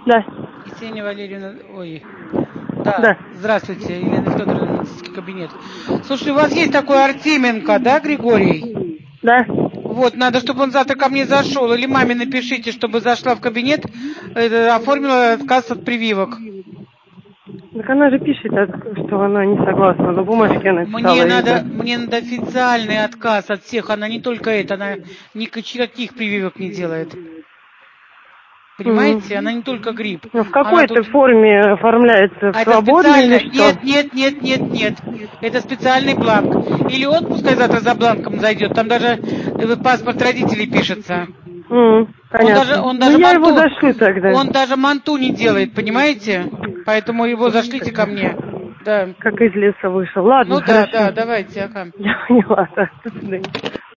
Да. Есения Валерьевна, ой. Да. Да. Здравствуйте, Елена Федоровна, медицинский кабинет. Слушай, у вас есть такой Артеменко, да, Григорий? Да. Вот, надо, чтобы он завтра ко мне зашел. Или маме напишите, чтобы зашла в кабинет, оформила отказ от прививок. Так она же пишет, что она не согласна. На бумажке она писала. Мне надо официальный отказ от всех. Она не только это, она никаких прививок не делает. Понимаете? Она не только грипп. Но в какой-то форме оформляется? Свободно или что? Нет. Это специальный бланк. Или он пускай завтра за бланком зайдет. Там даже паспорт родителей пишется. Понятно. Он даже я его зашлю тогда. Он даже манту не делает, понимаете? Поэтому его зашлите ко мне. Да. Как из леса вышел. Ладно, Ну хорошо. да, давайте, ага. Я поняла, да. До свидания.